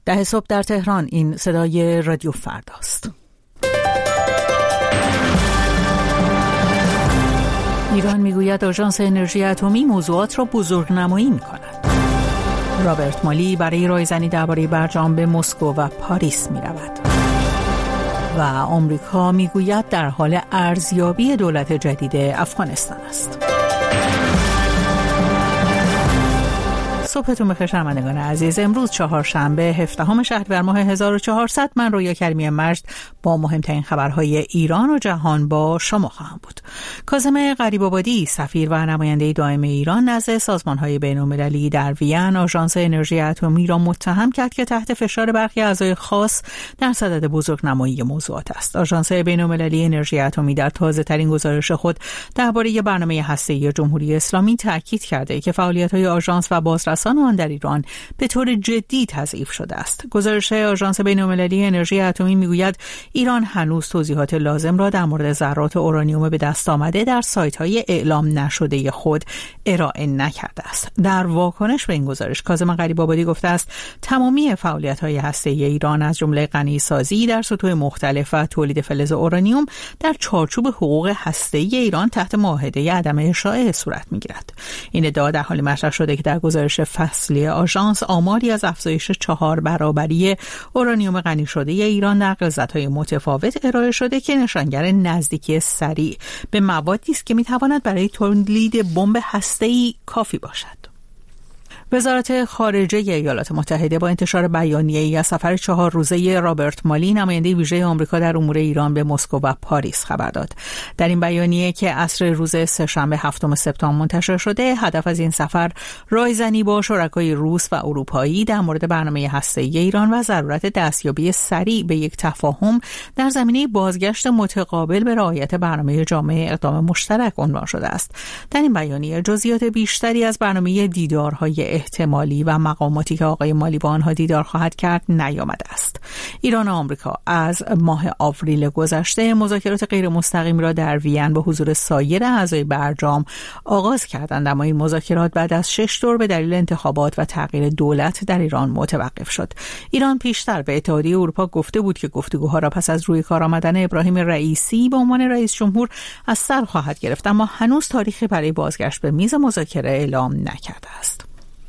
10 صبح در تهران. این صدای رادیو فرداست. ایران میگوید آژانس انرژی اتمی موضوعات را بزرگنمایی می‌کند. رابرت مالی برای رایزنی درباره برجام به مسکو و پاریس می‌رود. و آمریکا میگوید در حال ارزیابی دولت جدید افغانستان است. صبحتون بخیر شنوندگان عزیز. امروز چهارشنبه 17 شهریور ماه 1400 من رویا کریمی مجد با مهمترین خبرهای ایران و جهان با شما خواهم بود. کاظم غریب‌آبادی سفیر و نماینده دائم ایران نزد سازمان‌های بین‌المللی در وین آژانس انرژی اتمی را متهم کرد که تحت فشار برخی اعضای خاص در صدد بزرگنمایی موضوعات است. آژانس بین‌المللی انرژی اتمی در تازه‌ترین گزارش خود درباره برنامه هسته‌ای جمهوری اسلامی تاکید کرده که فعالیت‌های آژانس و بازرسان آن در ایران به طور جدی تضعیف شده است. گزارش آژانس بین‌المللی انرژی اتمی میگوید ایران هنوز توضیحات لازم را در مورد ذرات اورانیوم به دست آمده در سایت‌های اعلام نشده خود ارائه نکرده است. در واکنش به این گزارش کاظم غریب‌آبادی گفته است تمامی فعالیت‌های هسته‌ای ایران از جمله غنی‌سازی در سطوح مختلف و تولید فلز اورانیوم در چارچوب حقوق هسته‌ای ایران تحت معاهده عدم اشاعه صورت می‌گیرد. این ادعا در حالی مطرح شده که در گزارش فصلی آژانس آماری از افزایش 4 برابری اورانیوم غنی شده ایران در غلظت‌های متفاوت ارائه شده که نشانگر نزدیکی سریع به موادی است که می‌تواند برای تولید بمب هسته‌ای کافی باشد. وزارت خارجه ایالات متحده با انتشار بیانیه‌ای از سفر 4 روزه رابرت مالی نماینده ویژه آمریکا در امور ایران به مسکو و پاریس خبر داد. در این بیانیه که عصر روز سه‌شنبه 7 سپتامبر منتشر شده، هدف از این سفر رایزنی با شرکای روس و اروپایی در مورد برنامه هسته‌ای ایران و ضرورت دستیابی سریع به یک تفاهم در زمینه بازگشت متقابل به رعایت برنامه جامع اقدام مشترک عنوان شده است. در این بیانیه جزئیات بیشتری از برنامه دیدارهای احتمالی و مقاماتی که آقای مالی با آنها دیدار خواهد کرد نیامده است. ایران و آمریکا از ماه آوریل گذشته مذاکرات غیر مستقیم را در وین به حضور سایر اعضای برجام آغاز کردند، اما این مذاکرات بعد از 6 دور به دلیل انتخابات و تغییر دولت در ایران متوقف شد. ایران پیشتر به اتحادیه اروپا گفته بود که گفتگوها را پس از روی کار آمدن ابراهیم رئیسی به عنوان رئیس جمهور از سر خواهد گرفت، اما هنوز تاریخی برای بازگشت به میز مذاکره اعلام نکرده است.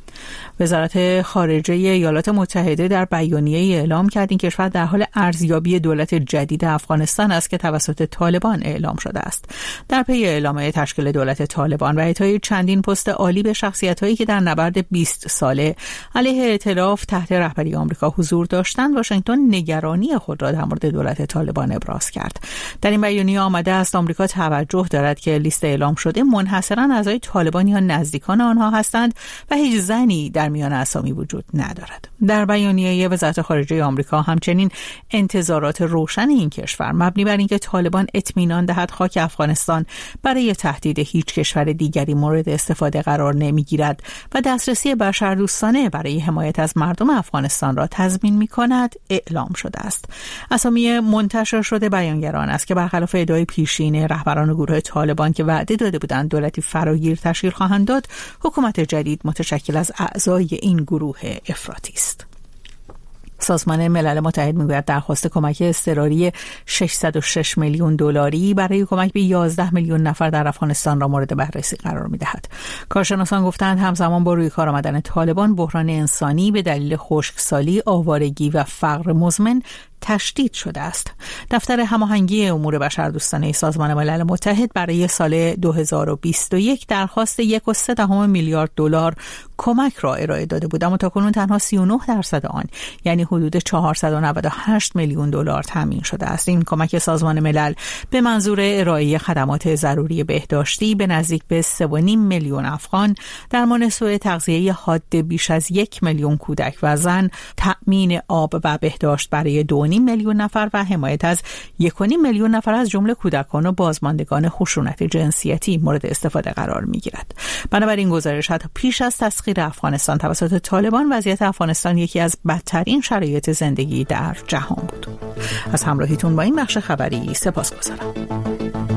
وزارت خارجه ایالات متحده در بیانیه‌ای اعلام کرد این کشور در حال ارزیابی دولت جدید افغانستان است که توسط طالبان اعلام شده است. در پی اعلام تشکیل دولت طالبان و اعطای چندین پست عالی به شخصیت‌هایی که در نبرد 20 ساله علیه ائتلاف تحت رهبری آمریکا حضور داشتند، واشنگتن نگرانی خود را در مورد دولت طالبان ابراز کرد. در این بیانیه آمده است آمریکا توجه دارد که لیست اعلام شده منحصراً اعضای طالبان یا نزدیکان آنها هستند و هیچ زنی در میان اسامی وجود ندارد. در بیانیه وزارت خارجه آمریکا همچنین انتظارات روشن این کشور مبنی بر اینکه طالبان اطمینان دهد خاک افغانستان برای تهدید هیچ کشور دیگری مورد استفاده قرار نمیگیرد و دسترسی بشردوستانه برای حمایت از مردم افغانستان را تضمین می‌کند اعلام شده است. اسامی منتشر شده بیانگران است که برخلاف ادعای پیشین رهبران گروه طالبان که وعده داده بودند دولتی فراگیر تشکیل خواهند داد، حکومت جدید متشکل از اعضای این گروه افراطی است. سازمان ملل متحد میگوید درخواست کمک اضطراری 606 میلیون دلاری برای کمک به 11 میلیون نفر در افغانستان را مورد بررسی قرار میدهد. کارشناسان گفتند همزمان با روی کار آمدن طالبان بحران انسانی به دلیل خشکسالی، آوارگی و فقر مزمن تشدید شده است. دفتر هماهنگی امور بشردوستانه سازمان ملل متحد برای سال 2021 درخواست 1.3 میلیارد دلار کمک را ارائه داده بود، اما تاکنون تنها 39% آن یعنی حدود 498 میلیون دلار تامین شده است. این کمک سازمان ملل به منظور ارائه خدمات ضروری بهداشتی به نزدیک به 3.5 میلیون افغان، درمان سوء تغذیه حاد بیش از 1 میلیون کودک و زن، تأمین آب و بهداشت برای 2.5 میلیون نفر و حمایت از 1.5 میلیون نفر از جمله کودکان و بازماندگان خشونت جنسیتی مورد استفاده قرار می‌گیرد. بنابراین گزارش حتی پیش از تسخیر افغانستان توسط طالبان وضعیت افغانستان یکی از بدترین شرایط زندگی در جهان بود. از همراهیتون با این بخش خبری سپاسگزارم.